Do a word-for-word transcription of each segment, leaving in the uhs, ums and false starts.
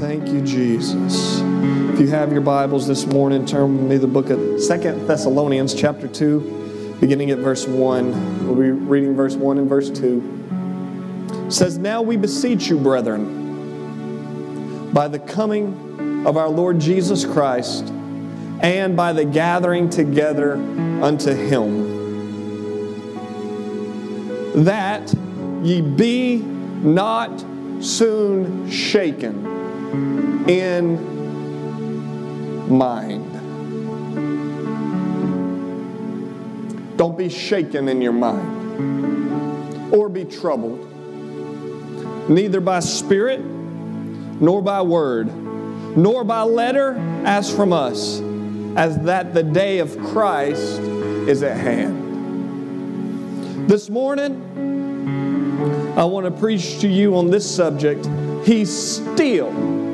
Thank you, Jesus. If you have your Bibles this morning, turn with me to the book of Second Thessalonians chapter two, beginning at verse one. We'll be reading verse one and verse two. It says, "Now we beseech you, brethren, by the coming of our Lord Jesus Christ, and by the gathering together unto Him, that ye be not soon shaken in mind." Don't be shaken in your mind, or be troubled, neither by spirit, nor by word, nor by letter as from us, as that the day of Christ is at hand. This morning, I want to preach to you on this subject. He's still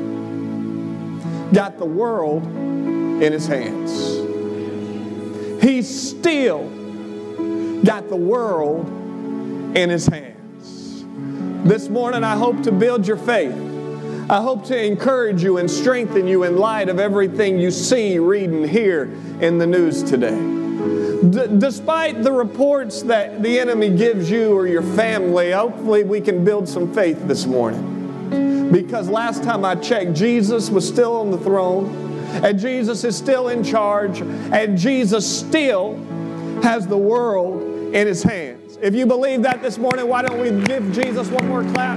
got the world in His hands. He's still got the world in His hands. This morning, I hope to build your faith. I hope to encourage you and strengthen you in light of everything you see, read, and hear in the news today. D- despite the reports that the enemy gives you or your family, hopefully we can build some faith this morning. Because last time I checked, Jesus was still on the throne, and Jesus is still in charge, and Jesus still has the world in His hands. If you believe that this morning, why don't we give Jesus one more clap?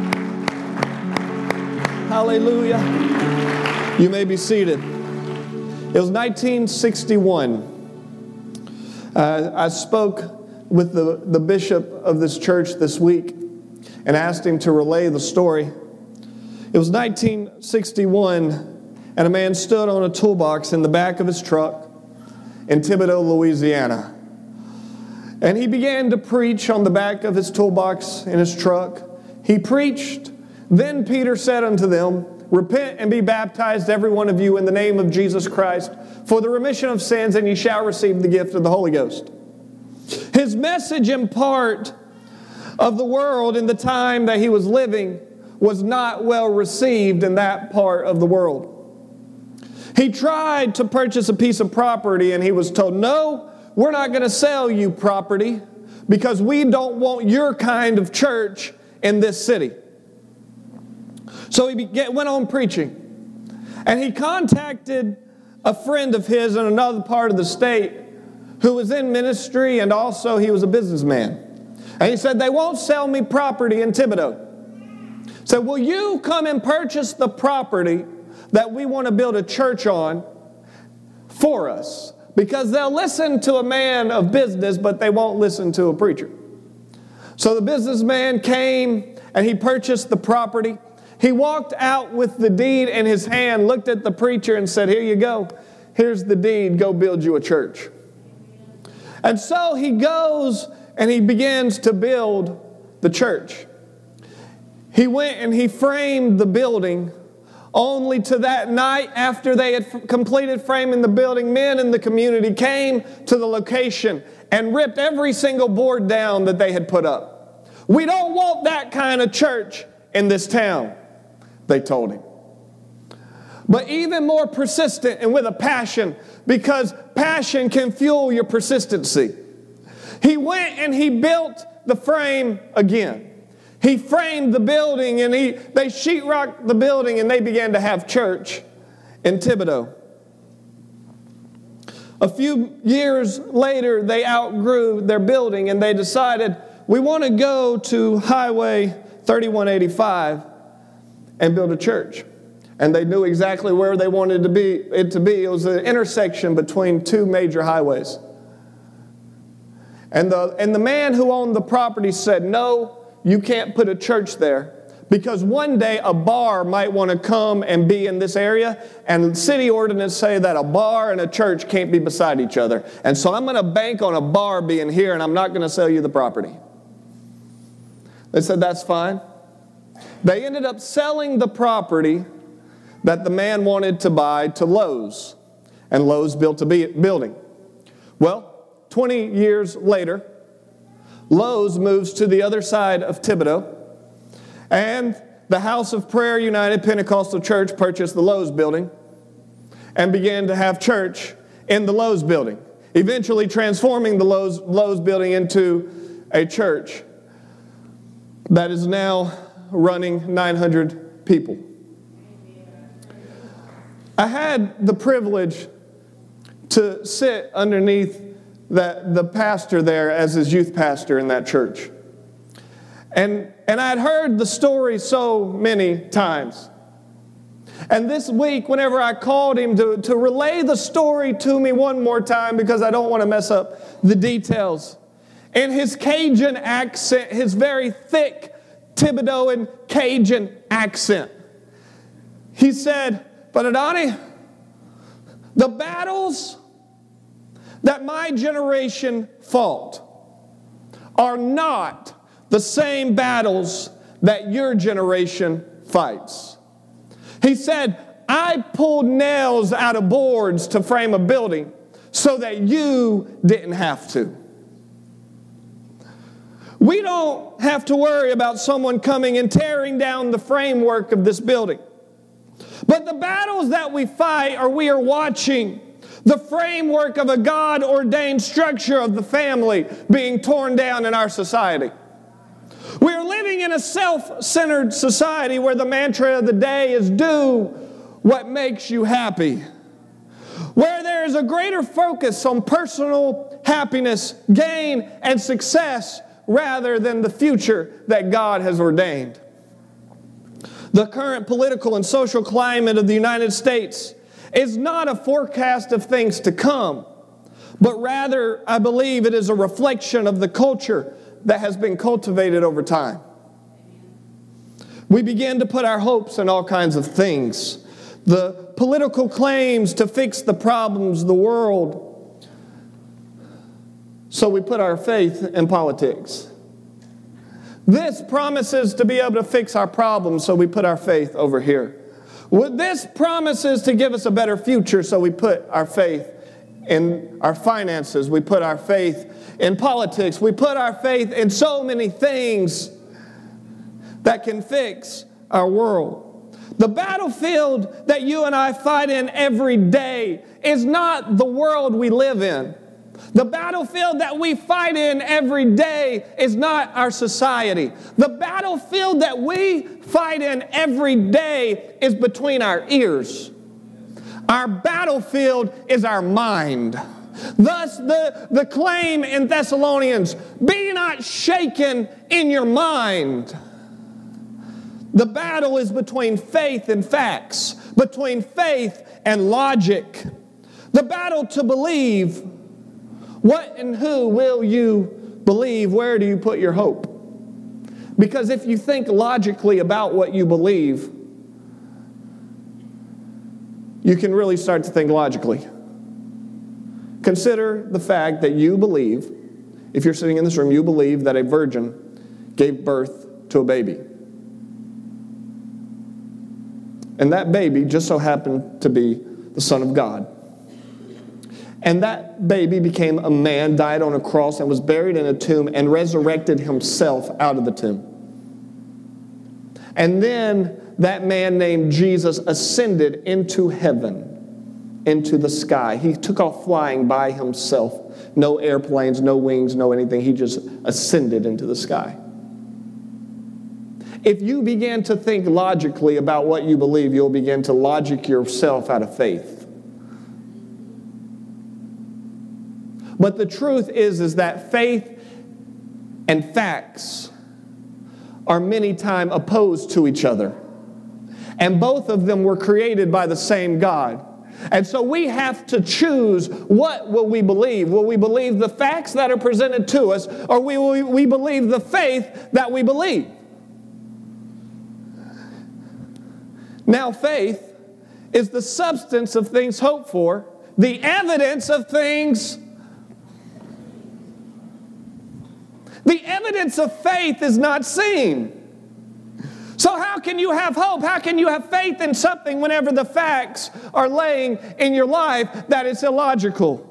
Hallelujah. You may be seated. It was nineteen sixty-one. Uh, I spoke with the, the bishop of this church this week and asked him to relay the story. It was nineteen sixty-one, and a man stood on a toolbox in the back of his truck in Thibodaux, Louisiana. And he began to preach on the back of his toolbox in his truck. He preached, "Then Peter said unto them, Repent and be baptized, every one of you, in the name of Jesus Christ, for the remission of sins, and ye shall receive the gift of the Holy Ghost." His message in part of the world in the time that he was living was not well received in that part of the world. He tried to purchase a piece of property, and he was told, "No, we're not going to sell you property because we don't want your kind of church in this city." So he began, went on preaching, and he contacted a friend of his in another part of the state who was in ministry, and also he was a businessman. And he said, "They won't sell me property in Thibodaux." So will you come and purchase the property that we want to build a church on for us? Because they'll listen to a man of business, but they won't listen to a preacher. So the businessman came and he purchased the property. He walked out with the deed in his hand, looked at the preacher and said, "Here you go. Here's the deed. Go build you a church." And so he goes and he begins to build the church. He went and he framed the building, only to that night after they had completed framing the building, men in the community came to the location and ripped every single board down that they had put up. "We don't want that kind of church in this town," they told him. But even more persistent and with a passion, because passion can fuel your persistency, he went and he built the frame again. He framed the building, and he they sheetrocked the building, and they began to have church in Thibodaux. A few years later, they outgrew their building, and they decided, we want to go to Highway thirty-one eighty-five and build a church. And they knew exactly where they wanted to be, it to be. It was an intersection between two major highways. And the, and the man who owned the property said, "No, you can't put a church there, because one day a bar might want to come and be in this area, and city ordinance say that a bar and a church can't be beside each other. And so I'm going to bank on a bar being here, and I'm not going to sell you the property." They said, "That's fine." They ended up selling the property that the man wanted to buy to Lowe's, and Lowe's built a building. Well, twenty years later, Lowe's moves to the other side of Thibodaux, and the House of Prayer United Pentecostal Church purchased the Lowe's building and began to have church in the Lowe's building, eventually transforming the Lowe's, Lowe's building into a church that is now running nine hundred people. I had the privilege to sit underneath that, the pastor there as his youth pastor in that church. And, and I'd heard the story so many times. And this week, whenever I called him to, to relay the story to me one more time, because I don't want to mess up the details, in his Cajun accent, his very thick Thibodeauan Cajun accent, he said, "But Adani, the battles that my generation fought are not the same battles that your generation fights." He said, "I pulled nails out of boards to frame a building so that you didn't have to." We don't have to worry about someone coming and tearing down the framework of this building. But the battles that we fight are we are watching the framework of a God-ordained structure of the family being torn down in our society. We are living in a self-centered society where the mantra of the day is do what makes you happy. Where there is a greater focus on personal happiness, gain, and success rather than the future that God has ordained. The current political and social climate of the United States is not a forecast of things to come, but rather, I believe, it is a reflection of the culture that has been cultivated over time. We begin to put our hopes in all kinds of things. The political claims to fix the problems of the world. So we put our faith in politics. This promises to be able to fix our problems, so we put our faith over here. This promises to give us a better future, so we put our faith in our finances. We put our faith in politics. We put our faith in so many things that can fix our world. The battlefield that you and I fight in every day is not the world we live in. The battlefield that we fight in every day is not our society. The battlefield that we fight in every day is between our ears. Our battlefield is our mind. Thus, the, the claim in Thessalonians, be not shaken in your mind. The battle is between faith and facts, between faith and logic. The battle to believe. What and who will you believe? Where do you put your hope? Because if you think logically about what you believe, you can really start to think logically. Consider the fact that you believe, if you're sitting in this room, you believe that a virgin gave birth to a baby. And that baby just so happened to be the Son of God. And that baby became a man, died on a cross, and was buried in a tomb, and resurrected himself out of the tomb. And then that man named Jesus ascended into heaven, into the sky. He took off flying by himself. No airplanes, no wings, no anything. He just ascended into the sky. If you begin to think logically about what you believe, you'll begin to logic yourself out of faith. But the truth is, is that faith and facts are many times opposed to each other. And both of them were created by the same God. And so we have to choose, what will we believe? Will we believe the facts that are presented to us, or will we believe the faith that we believe? Now, faith is the substance of things hoped for, the evidence of things. The evidence of faith is not seen. So how can you have hope? How can you have faith in something whenever the facts are laying in your life that it's illogical?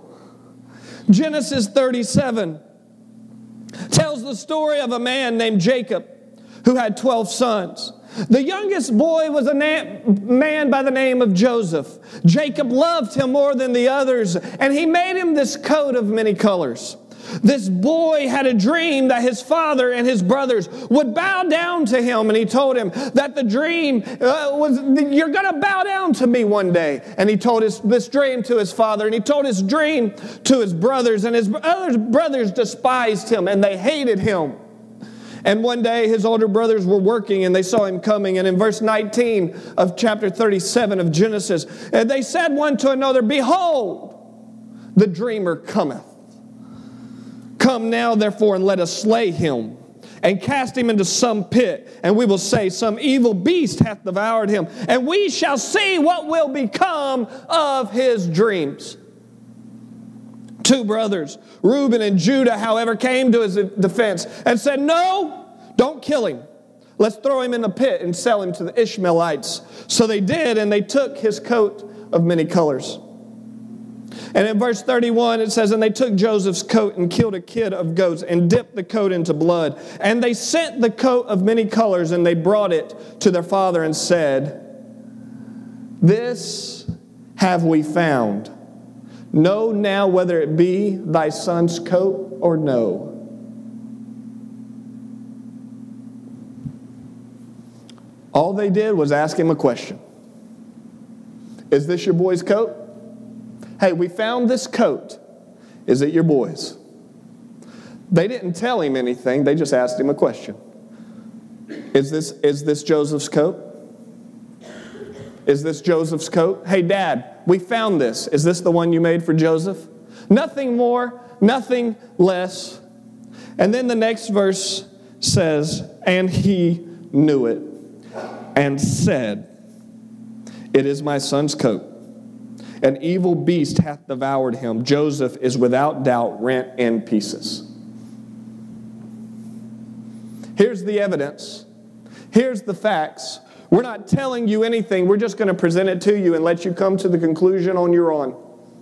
Genesis thirty-seven tells the story of a man named Jacob who had twelve sons. The youngest boy was a na- man by the name of Joseph. Jacob loved him more than the others, and he made him this coat of many colors. This boy had a dream that his father and his brothers would bow down to him, and he told him that the dream uh, was, you're going to bow down to me one day. And he told his, this dream to his father, and he told his dream to his brothers, and his other brothers despised him, and they hated him. And one day his older brothers were working and they saw him coming. And in verse nineteen of chapter thirty-seven of Genesis, and they said one to another, behold, the dreamer cometh. Come now, therefore, and let us slay him and cast him into some pit. And we will say, some evil beast hath devoured him. And we shall see what will become of his dreams. Two brothers, Reuben and Judah, however, came to his defense and said, no, don't kill him. Let's throw him in the pit and sell him to the Ishmaelites. So they did, and they took his coat of many colors. And in verse thirty-one, it says, and they took Joseph's coat and killed a kid of goats and dipped the coat into blood. And they sent the coat of many colors, and they brought it to their father and said, this have we found. Know now whether it be thy son's coat or no. All they did was ask him a question. Is this your boy's coat? Hey, we found this coat. Is it your boy's? They didn't tell him anything. They just asked him a question. Is this, is this Joseph's coat? Is this Joseph's coat? Hey, Dad, we found this. Is this the one you made for Joseph? Nothing more, nothing less. And then the next verse says, and he knew it and said, it is my son's coat. An evil beast hath devoured him. Joseph is without doubt rent in pieces. Here's the evidence. Here's the facts. We're not telling you anything. We're just going to present it to you and let you come to the conclusion on your own.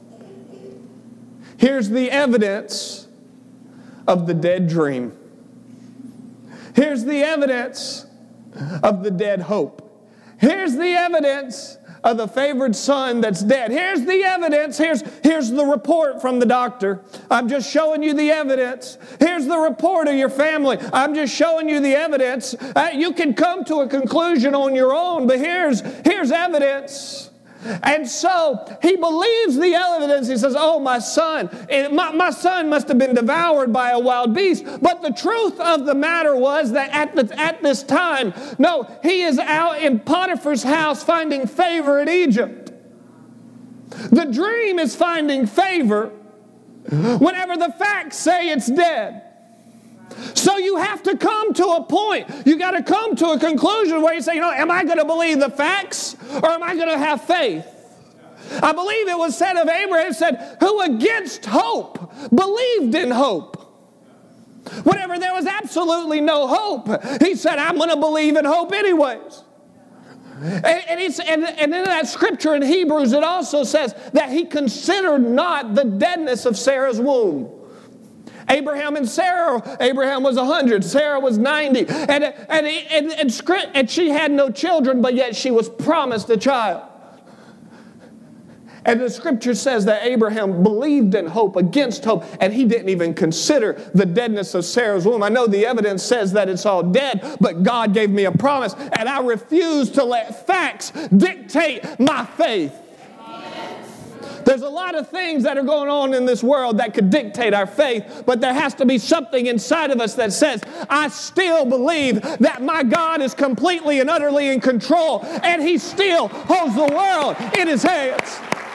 Here's the evidence of the dead dream. Here's the evidence of the dead hope. Here's the evidence of the favored son that's dead. Here's the evidence. Here's, here's the report from the doctor. I'm just showing you the evidence. Here's the report of your family. I'm just showing you the evidence. Uh, you can come to a conclusion on your own, but here's, here's evidence. And so he believes the evidence. He says, oh, my son, my, my son must have been devoured by a wild beast. But the truth of the matter was that at, the, at this time, no, he is out in Potiphar's house finding favor in Egypt. The dream is finding favor whenever the facts say it's dead. So you have to come to a point. You got to come to a conclusion where you say, you know, am I going to believe the facts or am I going to have faith? I believe it was said of Abraham, it said, who against hope believed in hope. Whenever there was absolutely no hope, he said, I'm going to believe in hope anyways. And, and, it's, and, and in that scripture in Hebrews, it also says that he considered not the deadness of Sarah's womb. Abraham and Sarah, Abraham was one hundred, Sarah was ninety, and, and, and, and, and she had no children, but yet she was promised a child. And the scripture says that Abraham believed in hope against hope, and he didn't even consider the deadness of Sarah's womb. I know the evidence says that it's all dead, but God gave me a promise, and I refuse to let facts dictate my faith. There's a lot of things that are going on in this world that could dictate our faith, but there has to be something inside of us that says, I still believe that my God is completely and utterly in control, and he still holds the world in his hands.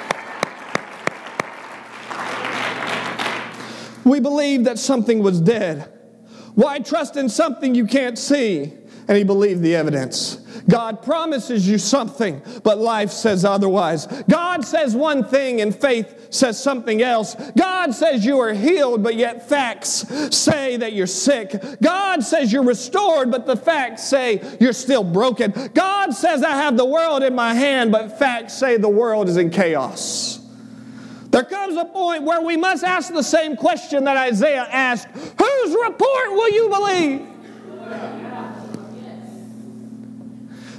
We believe that something was dead. Why trust in something you can't see? And he believed the evidence. God promises you something, but life says otherwise. God says one thing and faith says something else. God says you are healed, but yet facts say that you're sick. God says you're restored, but the facts say you're still broken. God says I have the world in my hand, but facts say the world is in chaos. There comes a point where we must ask the same question that Isaiah asked. Whose report will you believe?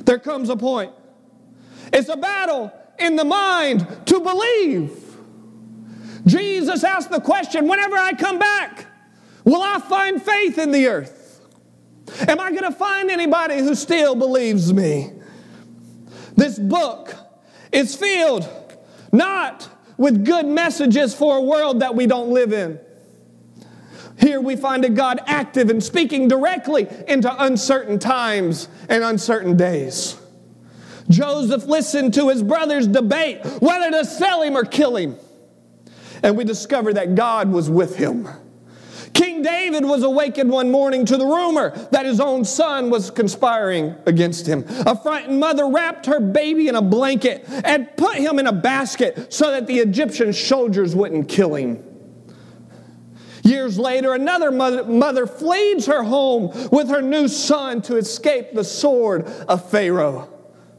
There comes a point. It's a battle in the mind to believe. Jesus asked the question, whenever I come back, will I find faith in the earth? Am I going to find anybody who still believes me? This book is filled not with good messages for a world that we don't live in. Here we find a God active and speaking directly into uncertain times and uncertain days. Joseph listened to his brothers debate whether to sell him or kill him. And we discover that God was with him. King David was awakened one morning to the rumor that his own son was conspiring against him. A frightened mother wrapped her baby in a blanket and put him in a basket so that the Egyptian soldiers wouldn't kill him. Years later, another mother, mother flees her home with her new son to escape the sword of Pharaoh.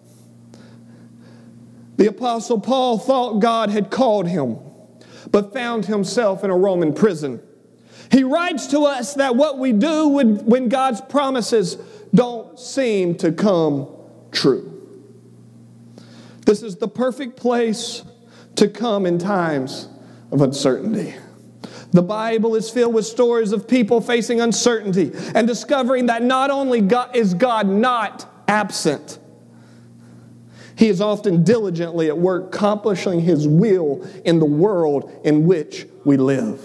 The Apostle Paul thought God had called him, but found himself in a Roman prison. He writes to us that what we do when, when God's promises don't seem to come true. This is the perfect place to come in times of uncertainty. The Bible is filled with stories of people facing uncertainty and discovering that not only God, is God not absent, He is often diligently at work accomplishing His will in the world in which we live.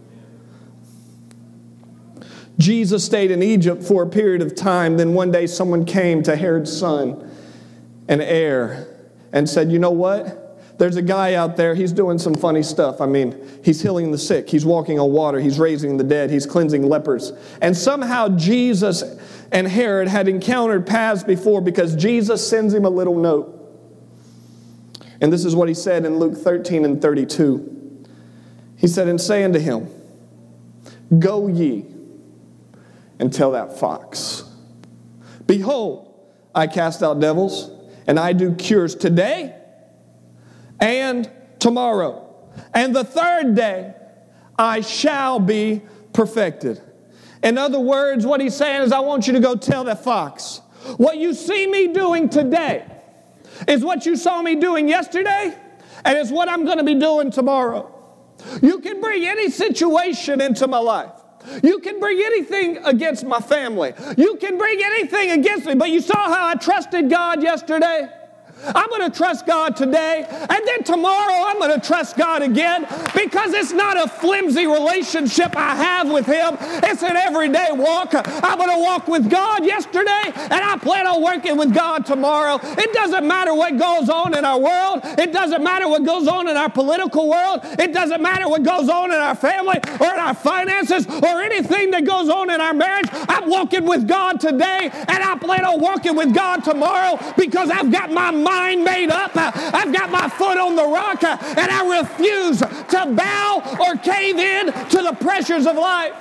Jesus stayed in Egypt for a period of time. Then one day someone came to Herod's son and heir and said, you know what? There's a guy out there, he's doing some funny stuff. I mean, he's healing the sick, he's walking on water, he's raising the dead, he's cleansing lepers. And somehow Jesus and Herod had encountered paths before because Jesus sends him a little note. And this is what he said in Luke thirteen and thirty-two. He said, and say unto him, go ye and tell that fox, behold, I cast out devils, and I do cures today and tomorrow. And the third day I shall be perfected. In other words, what he's saying is, I want you to go tell that fox, what you see me doing today is what you saw me doing yesterday, and it's what I'm going to be doing tomorrow. You can bring any situation into my life. You can bring anything against my family. You can bring anything against me, but you saw how I trusted God yesterday? I'm going to trust God today, and then tomorrow I'm going to trust God again, because it's not a flimsy relationship I have with Him. It's an everyday walk. I'm going to walk with God yesterday, and I plan on working with God tomorrow. It doesn't matter what goes on in our world. It doesn't matter what goes on in our political world. It doesn't matter what goes on in our family or in our finances or anything that goes on in our marriage. I'm walking with God today, and I plan on working with God tomorrow, because I've got my mind Mind made up. I've got my foot on the rock, and I refuse to bow or cave in to the pressures of life.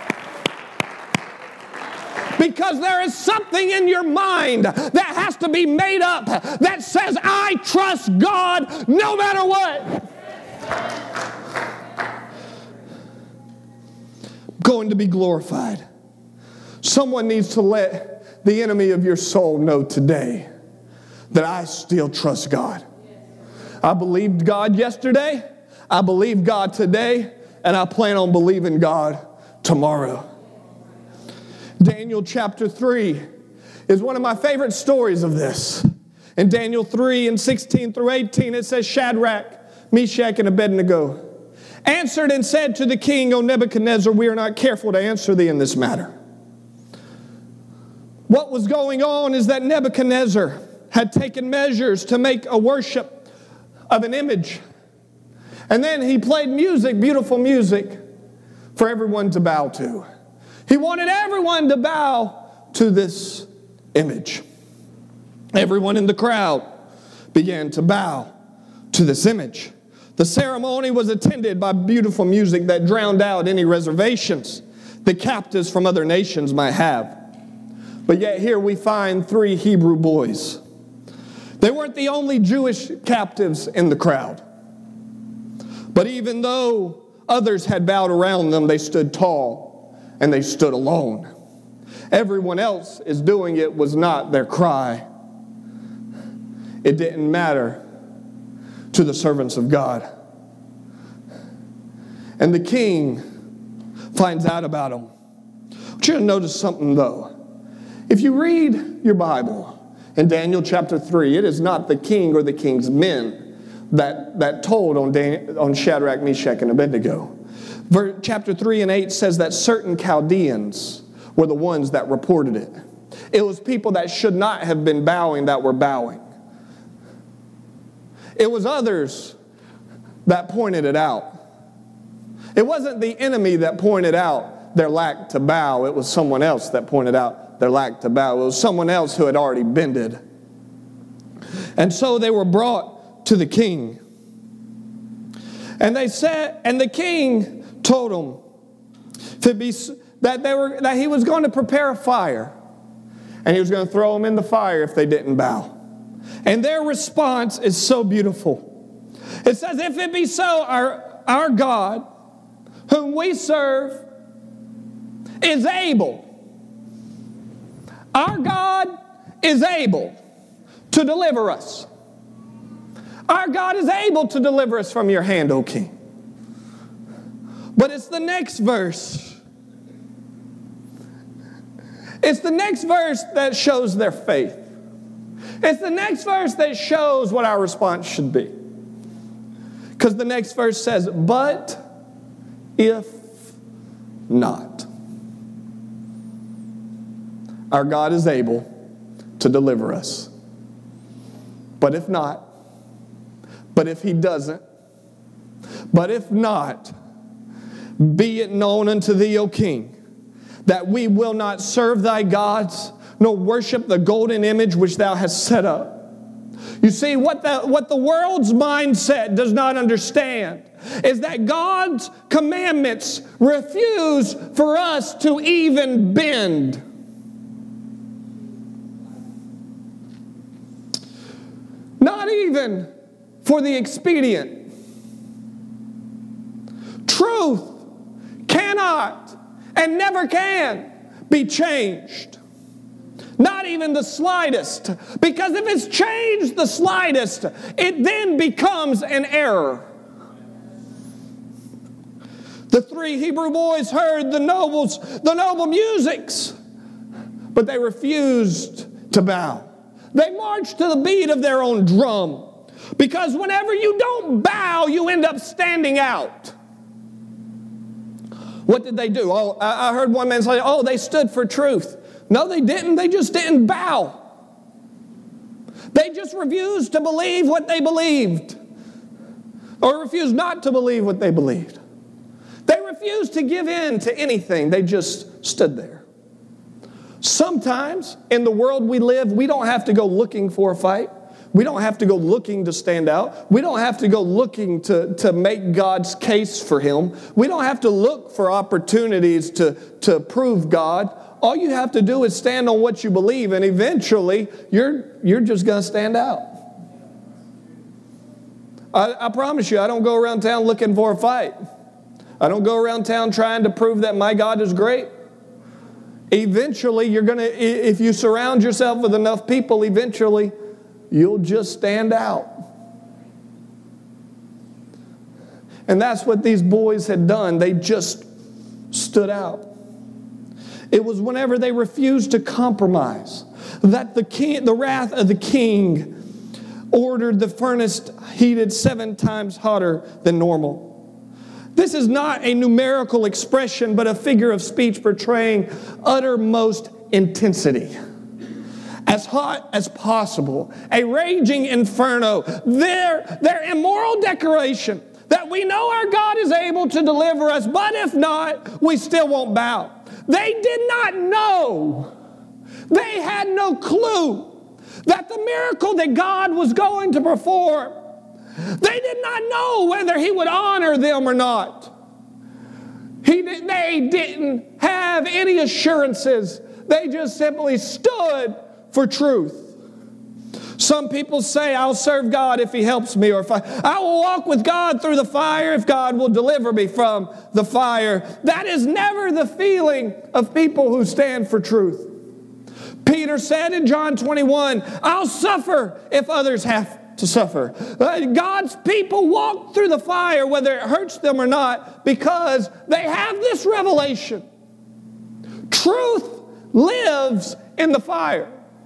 Because there is something in your mind that has to be made up that says, I trust God no matter what. Going to be glorified. Someone needs to let the enemy of your soul know today that I still trust God. I believed God yesterday, I believe God today, and I plan on believing God tomorrow. Daniel chapter three is one of my favorite stories of this. In Daniel three and sixteen through eighteen, it says, Shadrach, Meshach, and Abednego answered and said to the king, O Nebuchadnezzar, we are not careful to answer thee in this matter. What was going on is that Nebuchadnezzar had taken measures to make a worship of an image. And then he played music, beautiful music, for everyone to bow to. He wanted everyone to bow to this image. Everyone in the crowd began to bow to this image. The ceremony was attended by beautiful music that drowned out any reservations the captives from other nations might have. But yet here we find three Hebrew boys. They weren't the only Jewish captives in the crowd. But even though others had bowed around them, they stood tall and they stood alone. Everyone else is doing it was not their cry. it didn't matter to the servants of God. And the king finds out about them. I want you to notice something though. If you read your Bible in Daniel chapter three, it is not the king or the king's men that, that told on, Dan, on Shadrach, Meshach, and Abednego. Verse, chapter three and eight says that certain Chaldeans were the ones that reported it. It was people that should not have been bowing that were bowing. It was others that pointed it out. It wasn't the enemy that pointed out their lack to bow. It was someone else that pointed out their lack to bow. It was someone else who had already bended. And so they were brought to the king. And they said, and the king told them to be, that they were that he was going to prepare a fire. And he was going to throw them in the fire if they didn't bow. And their response is so beautiful. It says, if it be so, our, our God, whom we serve, is able. Our God is able to deliver us. Our God is able to deliver us from your hand, O king. But it's the next verse. It's the next verse that shows their faith. It's the next verse that shows what our response should be. Because the next verse says, but if not, our God is able to deliver us. But if not, but if he doesn't, but if not, be it known unto thee, O king, that we will not serve thy gods, nor worship the golden image which thou hast set up. You see, what the, what the world's mindset does not understand is that God's commandments refuse for us to even bend. Not even for the expedient. Truth cannot and never can be changed. Not even the slightest. Because if it's changed the slightest, it then becomes an error. The three Hebrew boys heard the nobles, the noble musics, but they refused to bow. They marched to the beat of their own drum. Because whenever you don't bow, you end up standing out. What did they do? Oh, I heard one man say, oh, they stood for truth. No, they didn't. They just didn't bow. They just refused to believe what they believed. Or refused not to believe what they believed. They refused to give in to anything. They just stood there. Sometimes in the world we live, we don't have to go looking for a fight. We don't have to go looking to stand out. We don't have to go looking to, to make God's case for him. We don't have to look for opportunities to, to prove God. All you have to do is stand on what you believe, and eventually you're, you're just going to stand out. I, I promise you, I don't go around town looking for a fight. I don't go around town trying to prove that my God is great. Eventually, you're going to, if you surround yourself with enough people, eventually you'll just stand out. And that's what these boys had done. They just stood out. It was whenever they refused to compromise that the king, the wrath of the king ordered the furnace heated seven times hotter than normal. This is not a numerical expression, but a figure of speech portraying uttermost intensity. As hot as possible, a raging inferno, their, their immoral declaration that we know our God is able to deliver us, but if not, we still won't bow. They did not know, they had no clue that the miracle that God was going to perform, they did not know whether he would honor them or not. He, they didn't have any assurances. They just simply stood for truth. Some people say, I'll serve God if he helps me, or if I, I will walk with God through the fire if God will deliver me from the fire. That is never the feeling of people who stand for truth. Peter said in John twenty-one, I'll suffer if others have to suffer. Uh, God's people walk through the fire, whether it hurts them or not, because they have this revelation. Truth lives in the fire.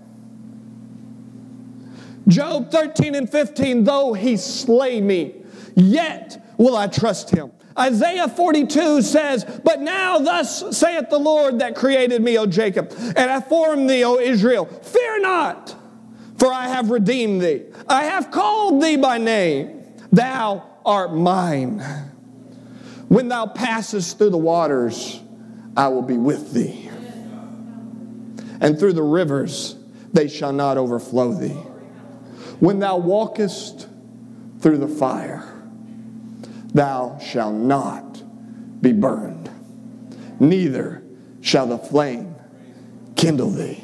Job thirteen and fifteen, though he slay me, yet will I trust him. Isaiah forty-two says, but now thus saith the Lord that created me, O Jacob, and I formed thee, O Israel. Fear not, for I have redeemed thee. I have called thee by name. Thou art mine. When thou passest through the waters, I will be with thee. And through the rivers, they shall not overflow thee. When thou walkest through the fire, thou shalt not be burned, neither shall the flame kindle thee.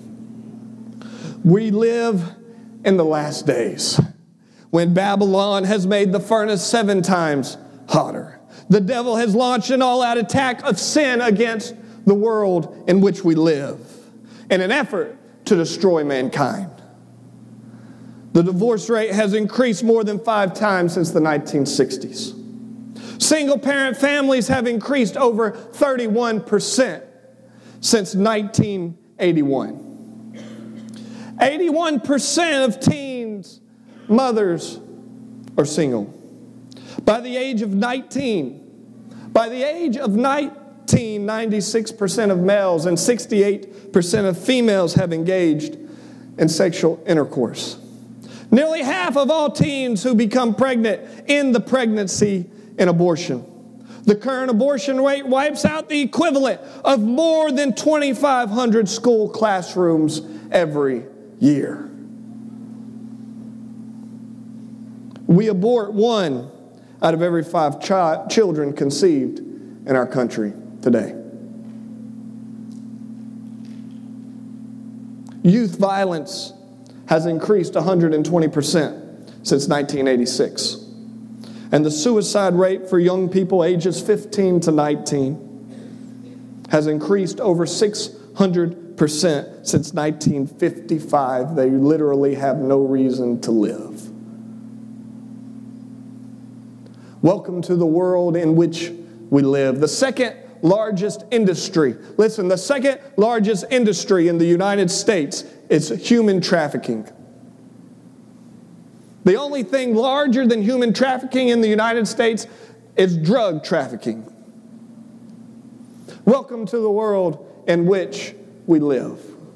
We live in the last days, when Babylon has made the furnace seven times hotter. The devil has launched an all-out attack of sin against the world in which we live, in an effort to destroy mankind. The divorce rate has increased more than five times since the nineteen sixties. Single-parent families have increased over thirty-one percent since nineteen eighty-one. eighty-one percent of teens, mothers, are single. By the age of nineteen, by the age of nineteen, ninety-six percent of males and sixty-eight percent of females have engaged in sexual intercourse. Nearly half of all teens who become pregnant end the pregnancy in abortion. The current abortion rate wipes out the equivalent of more than twenty-five hundred school classrooms every year. We abort one out of every five chi- children conceived in our country today. Youth violence has increased one hundred twenty percent since nineteen eighty-six. And the suicide rate for young people ages fifteen to nineteen has increased over six hundred percent since nineteen fifty-five. They literally have no reason to live. Welcome to the world in which we live. The second largest industry, listen, the second largest industry in the United States is human trafficking. The only thing larger than human trafficking in the United States is drug trafficking. Welcome to the world in which we live.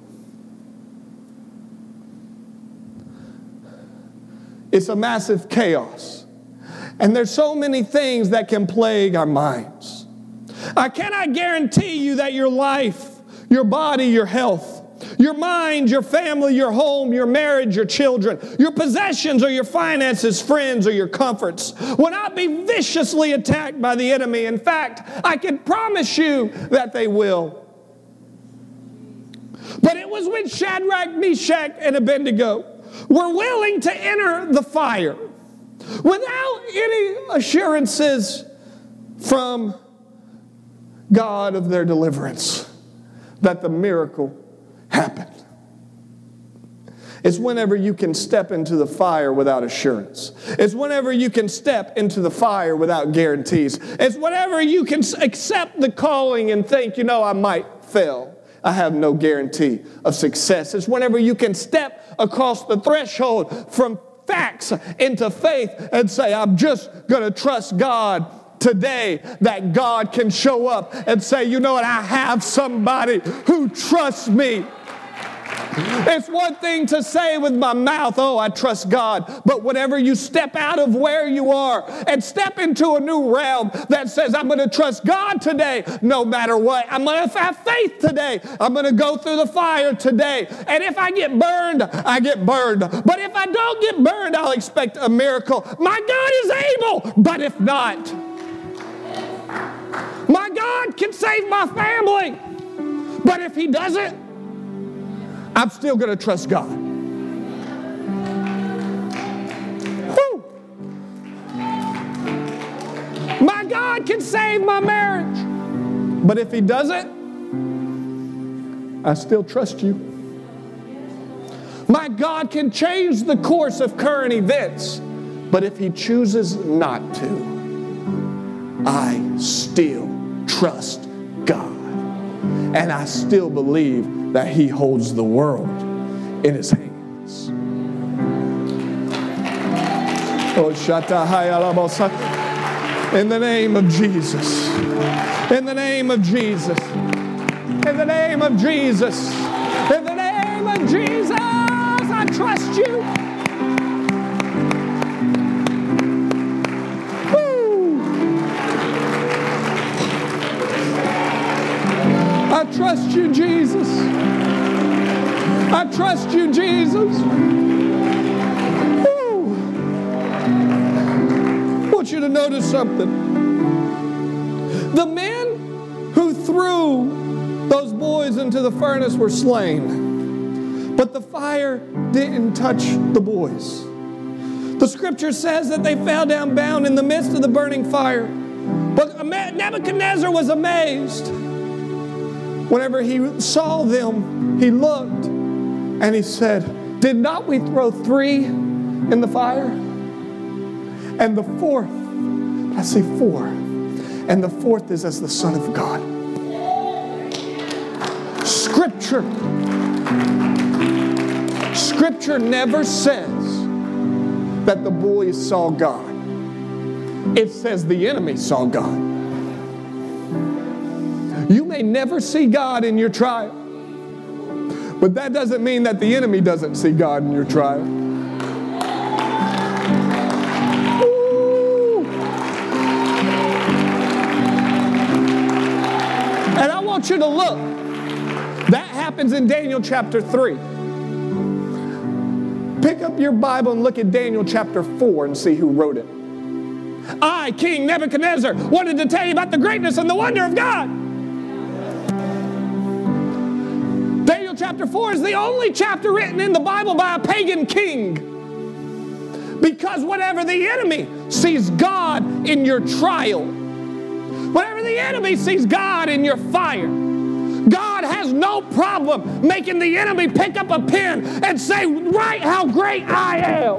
It's a massive chaos. And there's so many things that can plague our minds. I cannot guarantee you that your life, your body, your health, your mind, your family, your home, your marriage, your children, your possessions or your finances, friends or your comforts will not be viciously attacked by the enemy. In fact, I can promise you that they will. But it was when Shadrach, Meshach, and Abednego were willing to enter the fire without any assurances from God of their deliverance that the miracle happened. It's whenever you can step into the fire without assurance. It's whenever you can step into the fire without guarantees. It's whenever you can accept the calling and think, you know, I might fail. I have no guarantee of success. It's whenever you can step across the threshold from facts into faith and say, I'm just going to trust God today, that God can show up and say, you know what, I have somebody who trusts me. It's one thing to say with my mouth, oh, I trust God. But whenever you step out of where you are and step into a new realm that says, I'm going to trust God today, no matter what. I'm going to have faith today. I'm going to go through the fire today. And if I get burned, I get burned. But if I don't get burned, I'll expect a miracle. My God is able, but if not, my God can save my family. But if He doesn't, I'm still going to trust God. Woo. My God can save my marriage. But if He doesn't, I still trust you. God can change the course of current events. But if He chooses not to, I still trust God. And I still believe that He holds the world in His hands. Oh, in the name of Jesus. In the name of Jesus. In the name of Jesus. In the name of Jesus. I trust you. Woo. I trust you, Jesus. I trust you, Jesus. Woo. I want you to notice something. The men who threw those boys into the furnace were slain, but the fire didn't touch the boys. The scripture says that they fell down bound in the midst of the burning fire. But Nebuchadnezzar was amazed. Whenever he saw them, he looked and he said, "Did not we throw three in the fire? And the fourth," I say four, "and the fourth is as the Son of God." Scripture, Scripture never says that the boys saw God. It says the enemy saw God. You may never see God in your trial, but that doesn't mean that the enemy doesn't see God in your trial. Ooh. And I want you to look. That happens in Daniel chapter three. Pick up your Bible and look at Daniel chapter four and see who wrote it. I, King Nebuchadnezzar, wanted to tell you about the greatness and the wonder of God. Daniel chapter four is the only chapter written in the Bible by a pagan king. Because whenever the enemy sees God in your trial, whenever the enemy sees God in your fire, God has no problem making the enemy pick up a pen and say, "Write how great I am."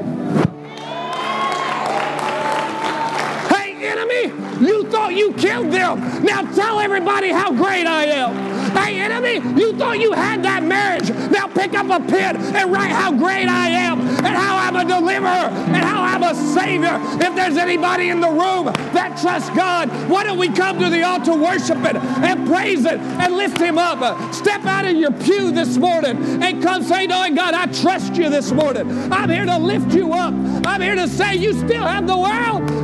Hey, enemy, you thought you killed them. Now tell everybody how great I am. Hey, enemy, you thought you had that marriage. Now pick up a pen and write how great I am and how I'm a deliverer and how I'm a savior. If there's anybody in the room that trusts God, why don't we come to the altar worshiping and praise it and lift Him up? Step out of your pew this morning and come say, "No, God, I trust you this morning. I'm here to lift you up. I'm here to say you still have the world